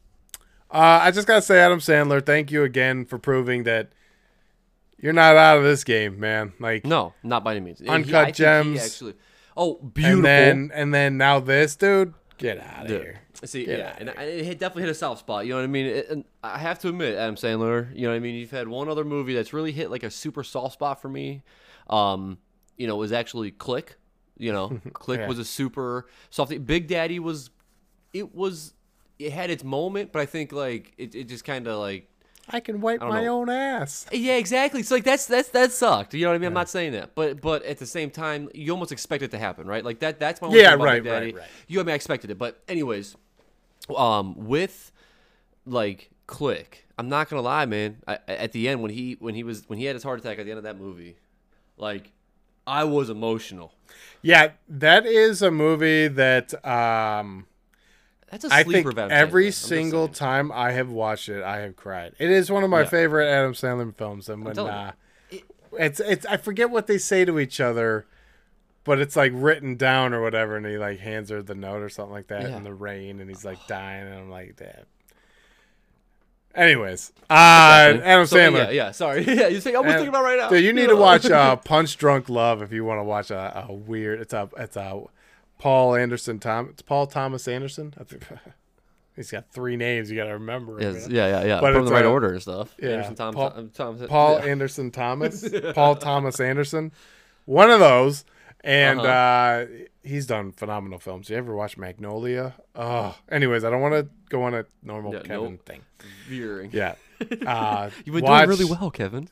Uh, I just gotta say, Adam Sandler, thank you again for proving that you're not out of this game, man. Like no, not by any means. Uncut he, Gems. He actually, Oh, beautiful. And then and then now this, dude, get out of Dude. here. See, Get yeah, out and of I- it hit, definitely hit a soft spot. You know what I mean? It, and I have to admit, Adam Sandler. You know what I mean? You've had one other movie that's really hit like a super soft spot for me. Um, you know, was actually Click. You know, Click Yeah. was a super soft. Big Daddy was, it was, it had its moment, but I think like it, it just kind of like. I can wipe I don't my know. own ass. Yeah, exactly. So like that's that's that sucked. You know what I mean? I'm not saying that, but but at the same time, you almost expect it to happen, right? Like that. That's my one Yeah, thing about right, Big Daddy. right, right. You know, I mean, I expected it, but anyways, um, with like Click, I'm not gonna lie, man. I, at the end when he when he was when he had his heart attack at the end of that movie, like I was emotional. Yeah, that is a movie that um That's a I sleeper. think of Adam Sandler. every I'm just single saying. time I have watched it, I have cried. It is one of my Yeah. favorite Adam Sandler films, and when telling you. uh, it's it's I forget what they say to each other, but it's like written down or whatever, and he like hands her the note or something like that Yeah. in the rain, and he's like dying, and I'm like, damn. Anyways, uh, Adam So, Sandler. Yeah, yeah. Sorry. yeah, you think I was And- thinking about right now. Dude, you need to watch uh, Punch Drunk Love if you want to watch a, a weird. It's a it's a Paul Anderson Tom. It's Paul Thomas Anderson. I think he's got three names. You got to remember. him, Yes, man. yeah, yeah, yeah. But Put 'em in it's the right a- order and stuff. yeah, Anderson, Tom, Paul- Tom, Tom, Paul yeah. Anderson Thomas. Paul Thomas Anderson. One of those. And Uh-huh. uh, he's done phenomenal films. You ever watch Magnolia? Oh, anyways, I don't want to go on a normal Yeah, Kevin nope. thing. Veering. Yeah. Uh, You've been watch, doing really well, Kevin.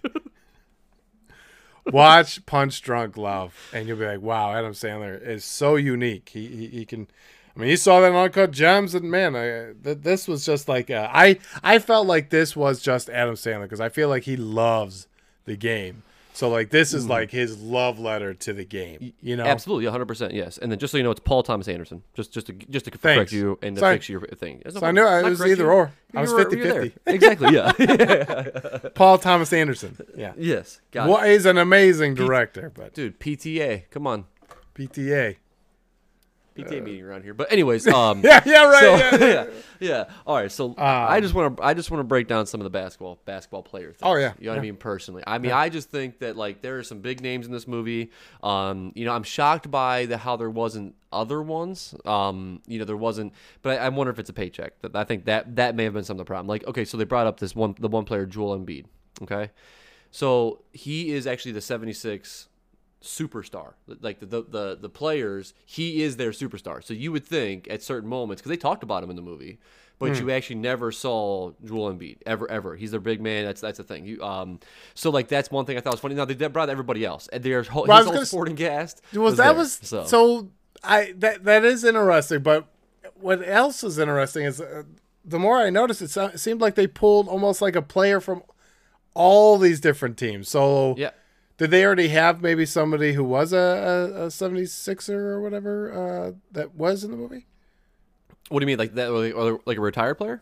Watch Punch Drunk Love, and you'll be like, "Wow, Adam Sandler is so unique. He he, he can." I mean, you saw that in Uncut Gems, and man, I, th- this was just like uh, I I felt like this was just Adam Sandler because I feel like he loves the game. So like this is like his love letter to the game. You know, Absolutely, one hundred percent, yes. And then just so you know, it's Paul Thomas Anderson. Just just to just to Thanks. correct you and to Sorry. fix your thing. It's So I knew not it was correct either you. or. I You was were- fifty you were fifty. there. Exactly, yeah. Paul Thomas Anderson. Yeah. yes, got What it. is an amazing director, but Dude, P T A. Come on. P T A. P T A meeting around here. But anyways, um Yeah, yeah, right. so, yeah, yeah. yeah, yeah. All right, so I just want to I just want to break down some of the basketball basketball player things. Oh, yeah, you know what yeah. I mean personally. I mean, I just think that like there are some big names in this movie. Um, you know, I'm shocked by the how there wasn't other ones. Um, you know, there wasn't, but I, I wonder if it's a paycheck. That I think that that may have been some of the problem. Like, okay, so they brought up this one the one player Joel Embiid. Okay, so he is actually the seventy-six superstar. Like the, the the the players, he is their superstar. So you would think at certain moments, because they talked about him in the movie, but Hmm. you actually never saw Joel Embiid ever ever. He's their big man. That's that's the thing. You um so like that's one thing I thought was funny. Now they they brought everybody else, and their whole, Well, I his was whole gonna s- supporting cast. Was that there. was so, so, I that that is interesting, but what else is interesting is uh, the more I noticed it, so- it seemed like they pulled almost like a player from all these different teams. So yeah. did they already have maybe somebody who was a, a, a seventy-sixer or whatever uh, that was in the movie? What do you mean, like that, or like, or like a retired player?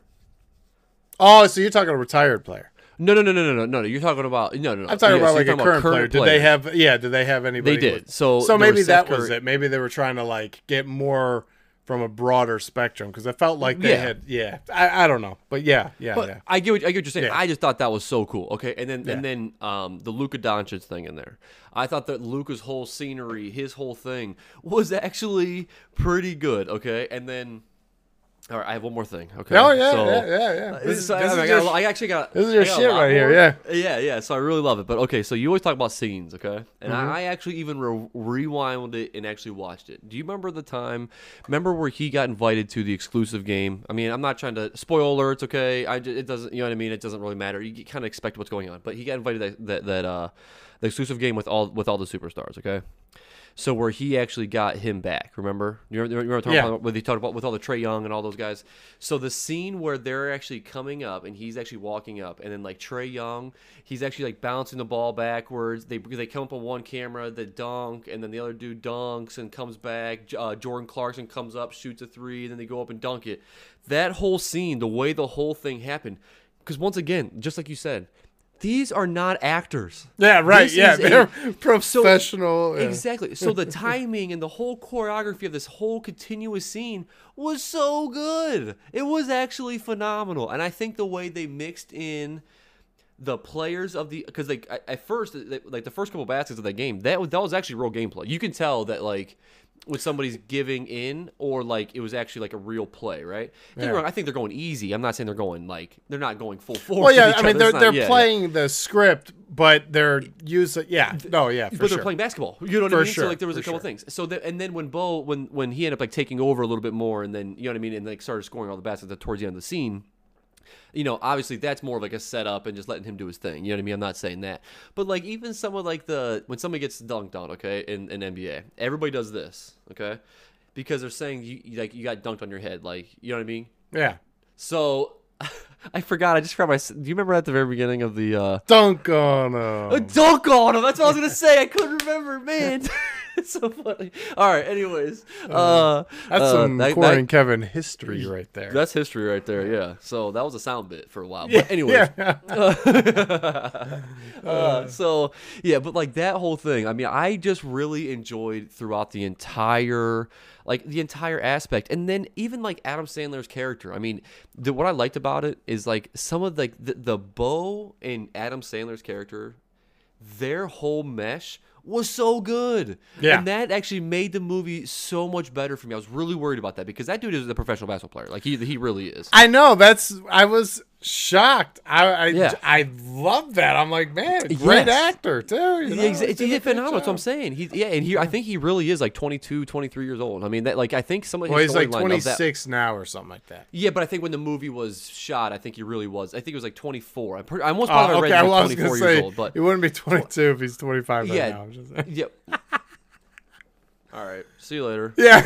Oh, so you're talking a retired player. No, no, no, no, no, no, no. You're talking about no, no. no. I'm talking Yeah, about so like you're a talking about current, player. Did they players. have? Yeah, did they have anybody? They did. with- So so there maybe was that Seth was Curry. it. Maybe they were trying to like get more from a broader spectrum because it felt like they Yeah. had. Yeah, I, I don't know, but yeah, yeah, But yeah. I get what I get what you're saying. Yeah. I just thought that was so cool. Okay, and then Yeah. and then um, the Luka Doncic thing in there. I thought that Luka's whole scenery, his whole thing, was actually pretty good. Okay, and then. All right, I have one more thing. Okay. Oh yeah, so, yeah, yeah, yeah. uh, This, is- so I, this I, is got your, a lot- I actually got. this is your I got a shit lot right here, more. yeah. Yeah, yeah. So I really love it. But okay, so you always talk about scenes, okay? And Mm-hmm. I, I actually even re- rewound it and actually watched it. Do you remember the time? Remember where he got invited to the exclusive game? I mean, I'm not trying to spoil alerts, okay? I ju- it doesn't, you know what I mean? It doesn't really matter. You kind of expect what's going on. But he got invited to that that, that uh, the exclusive game with all with all the superstars, okay? So where he actually got him back, remember? You remember, you remember talking Yeah. about when he talked about with all the Trae Young and all those guys. So the scene where they're actually coming up and he's actually walking up, and then like Trae Young, he's actually like bouncing the ball backwards. They they come up on one camera, the dunk, and then the other dude dunks and comes back. Uh, Jordan Clarkson comes up, shoots a three, and then they go up and dunk it. That whole scene, the way the whole thing happened, because once again, just like you said. These are not actors. Yeah, right. This Yeah, is a- they're professional. yeah. Exactly. So the timing and the whole choreography of this whole continuous scene was so good. It was actually phenomenal. And I think the way they mixed in the players of the because like at first like the first couple baskets of that game that was, that was actually real gameplay. You can tell that like when somebody's giving in or like it was actually like a real play, right? Don't get me wrong, I think they're going easy. I'm not saying they're going like they're not going full force. Well, yeah, I mean they're not, they're yeah, playing yeah. the script, but they're using yeah, no, yeah, for but sure. they're playing basketball. You know what for I mean? Sure, so like there was a a couple sure. things. So that, and then when Bo when when he ended up like taking over a little bit more, and then you know what I mean, and like started scoring all the baskets towards the end of the scene. You know, obviously that's more of like a setup and just letting him do his thing. You know what I mean? I'm not saying that, but like even some of like the when somebody gets dunked on, okay, in, in N B A, everybody does this, okay, because they're saying you you- like you got dunked on your head, like you know what I mean? Yeah. So I forgot. I just forgot my. Do you remember at the very beginning of the uh, Dunk on a him. dunk on him? That's what I was gonna say. I couldn't remember, man. It's so funny. All right. Anyways, uh, That's uh, some that- Corey that- and Kevin history right there. That's history right there. Yeah. So that was a sound bit for a while. yeah, But anyways. yeah. uh, so yeah, but like that whole thing. I mean, I just really enjoyed throughout the entire, like the entire aspect, and then even like Adam Sandler's character. I mean, the, what I liked about it is like some of like the, the Bo and Adam Sandler's character, their whole mesh was so good. Yeah. And that actually made the movie so much better for me. I was really worried about that because that dude is a professional basketball player. Like he he really is. I know. That's. I was shocked. I I, Yeah. I love that. I'm like, man, great Yes. actor too. You know? Yeah, exa- He it's did a he's great phenomenal. That's what I'm job. saying. He, yeah, and he, I think he really is like twenty-two, twenty-three years old. I mean, that like I think some of his Well, he's like storyline of that- twenty-six now or something like that. Yeah, but I think when the movie was shot, I think he really was. I think it was like twenty-four. I'm pretty, I almost Oh, positive I read okay. he Well, I was was gonna twenty-four years say old, but he wouldn't be twenty-two if he's twenty-five right Yeah. now. I'm just saying. yep. All right. See you later. Yeah.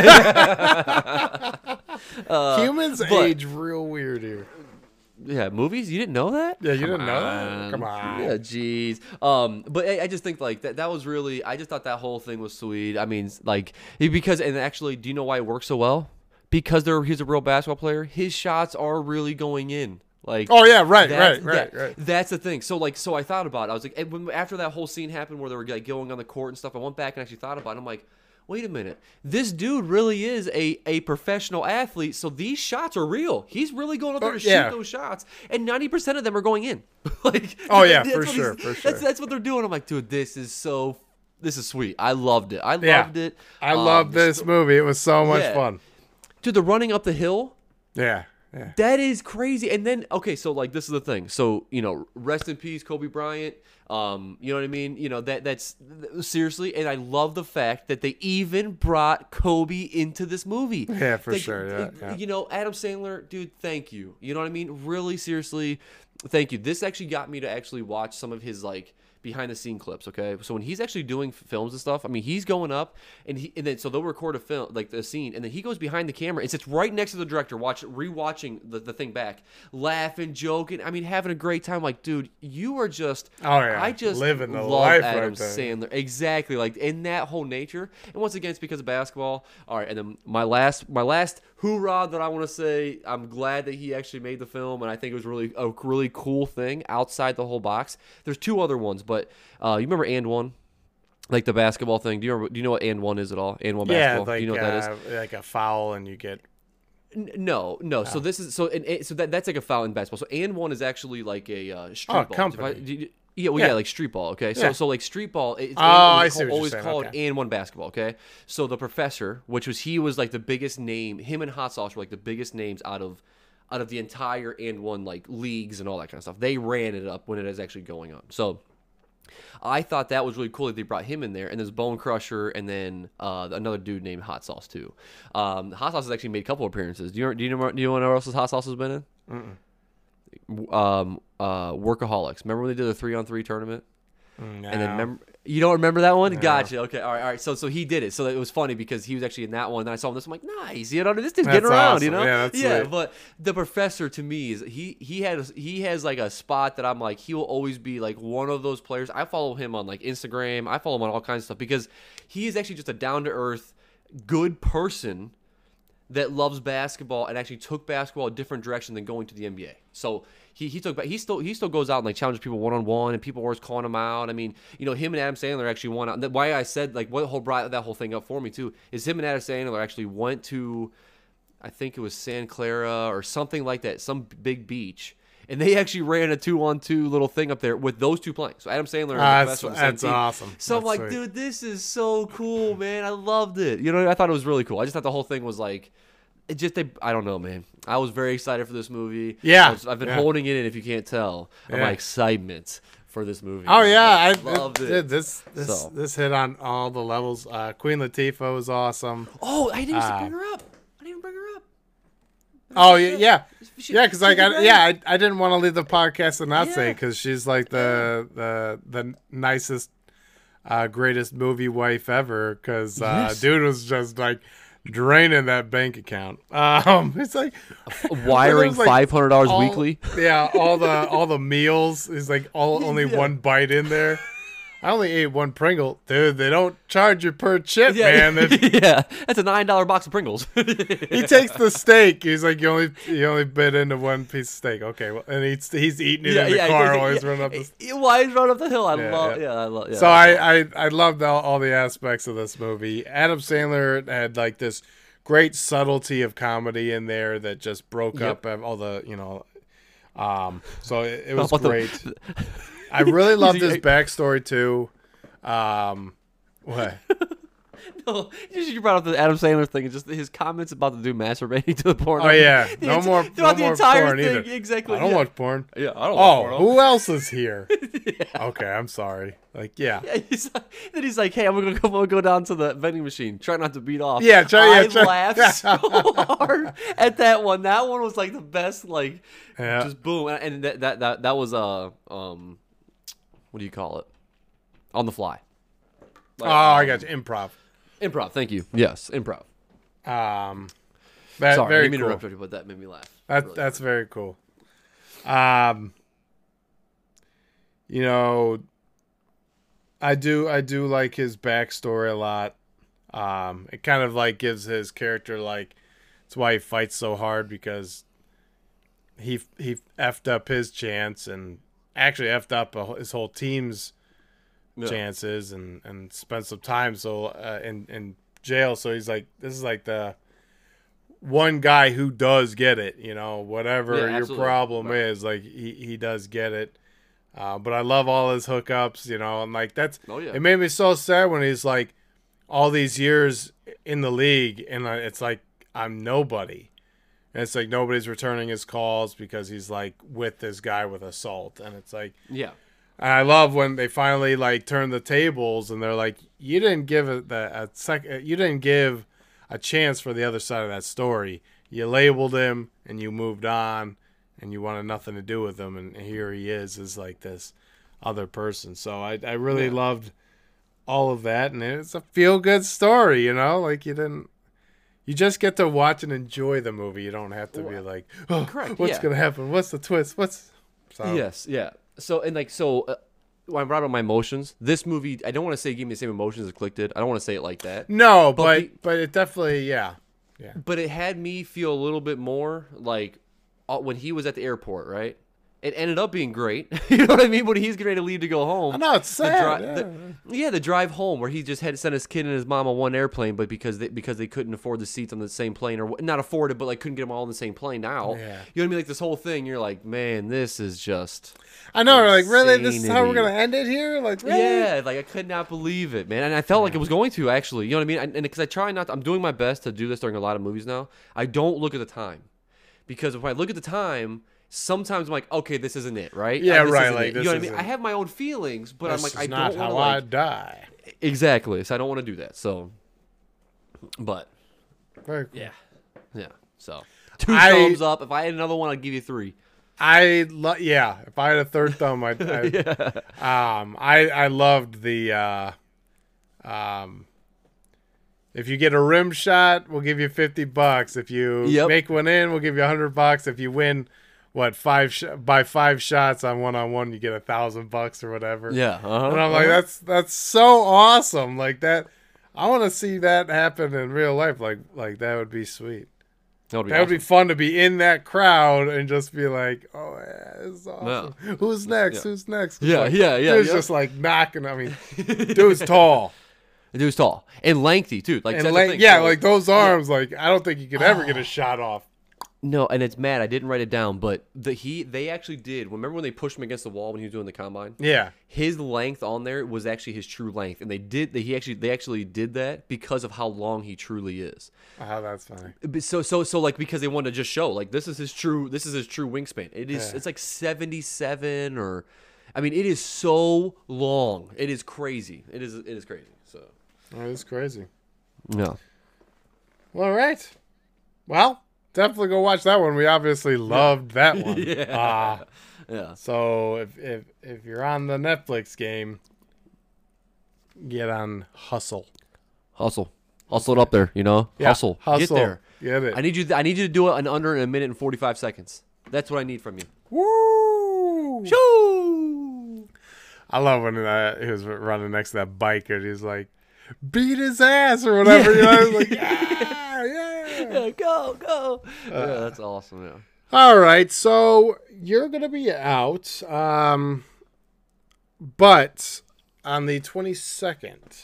Uh, Humans but- age real weird here. Yeah, movies. You didn't know that? Yeah, you Come didn't know that? on. Come on. Yeah, jeez. Um, but I, I just think like that. That was really. I just thought that whole thing was sweet. I mean, like because and actually, do you know why it works so well? Because there, he's a real basketball player. His shots are really going in. Like, Oh yeah, right, that's, right, right, that- right. That's the thing. So like, so I thought about it. I was like, and when, after that whole scene happened where they were like going on the court and stuff, I went back and actually thought about it. I'm like, wait a minute, this dude really is a, a professional athlete. So these shots are real. He's really going up there Oh, to shoot yeah. those shots, and ninety percent of them are going in. like, Oh, yeah, that's for what he's- sure, for That's sure. that's what they're doing. I'm like, dude, this is so. This is sweet. I loved it. I Yeah. loved it. I Um, love the this sto- movie. It was so much Yeah. fun. Dude, the running up the hill. Yeah, yeah. That is crazy. And then, okay, so like this is the thing. So you know, rest in peace, Kobe Bryant. Um, you know what I mean? You know that that's seriously. And I love the fact that they even brought Kobe into this movie. Yeah, for Like, sure, yeah, like, yeah. You know, Adam Sandler, dude. Thank you. You know what I mean? Really, seriously, thank you. This actually got me to actually watch some of his like behind the scene clips. Okay, so when he's actually doing f- films and stuff, I mean, he's going up and he and then so they'll record a film like the scene, and then he goes behind the camera and sits right next to the director, watch rewatching the, the thing back, laughing, joking. I mean, having a great time. Like, dude, you are just Oh, yeah. I just Living the love life right Adam there. Sandler. Exactly, like in that whole nature. And once again, it's because of basketball. All right, and then my last my last hoorah that I want to say, I'm glad that he actually made the film, and I think it was really a really cool thing outside the whole box. There's two other ones, but uh, you remember and one, like the basketball thing. Do you remember? Do you know what and one is at all? And one Yeah, basketball. like do you know what that is? uh, like a foul, and you get N- No, no. So this is so and, and- so that that's like a foul in basketball. So and one is actually like a uh, street Oh, ball. company. If I- do you- yeah, well, yeah. Yeah. like street ball. Okay, so Yeah. so like street ball. It's Oh, I it's see what you're always saying, called okay. and one basketball. Okay, so the professor, which was he was like the biggest name. Him and Hot Sauce were like the biggest names out of out of the entire and one like leagues and all that kind of stuff. They ran it up when it is actually going on. So. I thought that was really cool that they brought him in there, and there's Bone Crusher, and then uh, another dude named Hot Sauce too. Um, Hot Sauce has actually made a couple appearances. Do you do you know do you know what else Hot Sauce has been in? Mm-mm. Um, uh, Workaholics. Remember when they did the three on three tournament? no. And then remember, you don't remember that one? Gotcha. Okay. All right. All right. So, so he did it. So it was funny because he was actually in that one. Then I saw him. This. I'm like, nice. You know, this dude's getting That's around. You awesome. know. Yeah, that's sweet. But the professor to me is he he has he has like a spot that I'm like he will always be like one of those players. I follow him on like Instagram. I follow him on all kinds of stuff because he is actually just a down to earth, good person that loves basketball and actually took basketball a different direction than going to the N B A. So he he took he still he still goes out and like challenges people one on one, and people were always calling him out. I mean, you know, him and Adam Sandler actually won out. And why I said like what whole brought that whole thing up for me too is him and Adam Sandler actually went to, I think it was San Clara or something like that, some big beach. And they actually ran a two-on-two little thing up there with those two playing. So Adam Sandler and uh, the that's, professor on the that's same team. awesome. So that's I'm like, sweet. dude, this is so cool, man. I loved it. You know, I thought it was really cool. I just thought the whole thing was like, it just, they, I don't know, man. I was very excited for this movie. Yeah. I was, I've been yeah. holding it in, if you can't tell, of Yeah. my excitement for this movie. Oh yeah, I loved it. Dude, this this So. this hit on all the levels. Uh, Queen Latifah was awesome. Oh, I didn't even Uh, bring her up. I didn't even bring her up. Oh yeah, yeah, She- yeah. Because like, she's I, great. yeah, I, I didn't want to leave the podcast and not say Yeah. because she's like the the the nicest, uh, greatest movie wife ever. Because uh, Yes. dude was just like draining that bank account. Um, it's like Wiring it was, like, five hundred dollars all- weekly. Yeah, all the all the meals is like all only Yeah. one bite in there. I only ate one Pringle, dude. They don't charge you per chip, Yeah, man. If yeah, that's a nine dollar box of Pringles. he takes the steak. He's like, you only you only bit into one piece of steak. Okay, well, and he's he's eating it in the car while he's running up the. Yeah, while he's running up the hill, I Yeah, love. yeah. Yeah, I love. Yeah, So I I I loved all, all the aspects of this movie. Adam Sandler had like this great subtlety of comedy in there that just broke Yep. up all the you know. Um, so it, it How was about the- great. I really loved he- his backstory too. Um, what? No, just you brought up the Adam Sandler thing, and just his comments about the dude masturbating to the porn. Oh yeah, The no enti- more. throughout no the more entire porn thing. either. Exactly. I don't yeah. watch porn. Yeah, I don't. watch Oh, porn. who else is here? yeah. Okay, I'm sorry. Like, yeah, Yeah, he's like, then he's like, "Hey, I'm gonna go, I'm gonna go down to the vending machine. Try not to beat off." Yeah, try- I yeah, try- laughed so hard at that one. That one was like the best. Like, yeah. just boom, and, and that, that that that was uh um, what do you call it? On the fly. Oh, Like, I um, got you. Improv. Improv. Thank you. Yes, improv. Um, that, Sorry, I very didn't mean to cool. interrupt you, but that made me laugh. That Really. that's very cool. Um, you know, I do I do like his backstory a lot. Um, it kind of like gives his character like that's why he fights so hard because he he effed up his chance and actually effed up a, his whole team's Yeah. chances and and spent some time so uh, in in jail. So he's like, this is like the one guy who does get it, you know, whatever Yeah, your absolutely. problem Right. is, like he, he does get it. Uh, but I love all his hookups, you know, and like that's Oh, yeah. it made me so sad when he's like all these years in the league and uh, it's like I'm nobody. And it's like nobody's returning his calls because he's like with this guy with assault, and it's like Yeah. and I love when they finally like turn the tables and they're like, you didn't give it the a sec, you didn't give a chance for the other side of that story. You labeled him and you moved on, and you wanted nothing to do with him, and here he is as like this other person. So I I really Yeah. loved all of that, and it's a feel good story, you know, like you didn't. You just get to watch and enjoy the movie. You don't have to be like, oh, Correct, what's yeah. gonna happen? What's the twist? What's so, Yes, yeah. So and like so, uh, when I brought up my emotions, this movie, I don't want to say it gave me the same emotions as Click did. I don't want to say it like that. No, But but the- but it definitely, yeah, yeah. But it had me feel a little bit more like uh, when he was at the airport, right? It ended up being great. You know what I mean? When he's getting ready to leave to go home. I know it's The sad. dri- yeah. the- yeah, the drive home where he just had to send his kid and his mom on one airplane, but because they because they couldn't afford the seats on the same plane, or not afford it, but like couldn't get them all on the same plane now. Yeah. You know what I mean? Like this whole thing, you're like, man, this is just. I know. Like, really, this is how we're Insanity. gonna end it here? Like, really? Yeah, like I could not believe it, man, and I felt like it was going to actually. You know what I mean? And because I try not, to, I'm doing my best to do this during a lot of movies now. I don't look at the time, because if I look at the time, sometimes I'm like, okay, this isn't it, right? Yeah, This right, isn't like, it. You this know what I mean? isn't- I have my own feelings, but This I'm like, is I not don't want how to I like die. exactly. So I don't want to do that. So, but Very cool. yeah, yeah. So two I- thumbs up. If I had another one, I'd give you three. I lo- yeah. If I had a third thumb, I'd. I'd Yeah. Um, I I loved the. Uh, um, if you get a rim shot, we'll give you fifty bucks. If you Yep. make one in, we'll give you a hundred bucks. If you win, what five sh- by five shots on one on one, you get a thousand bucks or whatever. Yeah. Uh-huh, And I'm like, uh-huh. that's that's so awesome. Like that, I want to see that happen in real life. Like like that would be sweet. that would be That would be awesome. fun to be in that crowd and just be like, oh yeah, this is awesome. Who's next? Yeah. Who's next? Yeah, Like, yeah, yeah, Dude's yeah. just like knocking. I mean, dude's tall. The dude's tall and lengthy too. Like And that's like, the thing. yeah, So- like those arms. Like I don't think you could ever get a shot off. No, and it's mad. I didn't write it down, but the he they actually did. Remember when they pushed him against the wall when he was doing the combine? Yeah. His length on there was actually his true length, and they did. They, he actually they actually did that because of how long he truly is. Oh, that's funny. But So so so like because they wanted to just show like this is his true this is his true wingspan. It is Yeah. it's like seventy-seven or, I mean it is so long. It is crazy. It is it is crazy. So. Oh, it's crazy. Yeah. Well, all right. Well, definitely go watch that one. We obviously loved that one. Yeah. Uh, Yeah. so if, if if you're on the Netflix game, get on Hustle. Hustle. Hustle it up there, you know? Yeah, Hustle. hustle. Get there. Get it. I need you I need you to do it in under a minute and forty-five seconds. That's what I need from you. Woo! Shoo! I love when uh, he was running next to that bike and he's like, beat his ass or whatever. You know, I was like, yeah, yeah. Yeah, go, go. Uh, yeah, that's awesome, yeah. All right, so you're gonna be out, um, but on the twenty-second,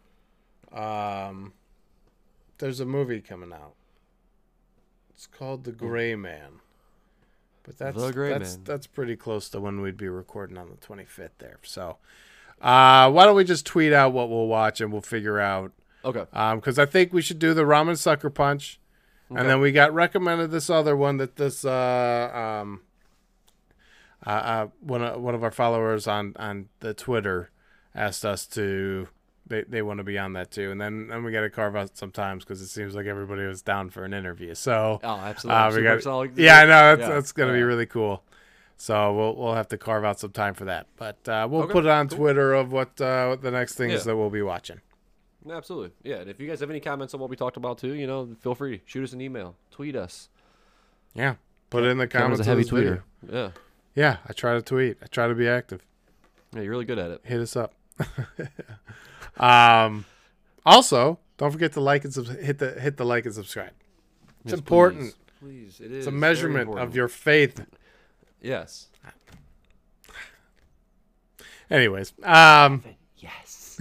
um, there's a movie coming out. It's called The Gray Man, but that's The Gray that's Man. that's pretty close to when we'd be recording on the twenty-fifth there. So, uh, why don't we just tweet out what we'll watch and we'll figure out. Okay. Um, because I think we should do the Ramen Sucker Punch. Okay. And then we got recommended this other one that this uh um uh, uh one of one of our followers on on the Twitter asked us to they they want to be on that too, and then then we got to carve out some times because it seems like everybody was down for an interview. So Oh, absolutely. uh, we got Super yeah, I know that's Yeah. that's gonna be Yeah. really cool. So we'll we'll have to carve out some time for that, but uh, we'll Okay, put it on cool. Twitter of what uh, what the next things Yeah. that we'll be watching. Absolutely. Yeah, and if you guys have any comments on what we talked about too, you know, feel free. Shoot us an email. Tweet us. Yeah, put it in the Cameron's comments. a of heavy this video. tweeter. Yeah. Yeah, I try to tweet. I try to be active. Yeah, you're really good at it. Hit us up. um, also, don't forget to like and sub- hit the hit the like and subscribe. It's Yes, important. Please. Please. It is. It's a very measurement important. of your faith. Yes. Anyways, um, Yes.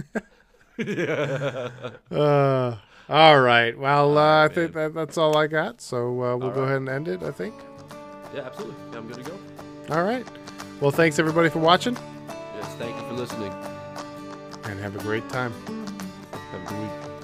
uh, all right. Well, uh, I think man. that that's all I got. So uh, we'll All go right. ahead and end it. I think. Yeah, absolutely. Yeah, I'm good to go. All right. Well, thanks everybody for watching, Yes, thank you for listening. and have a great time. Have a good week.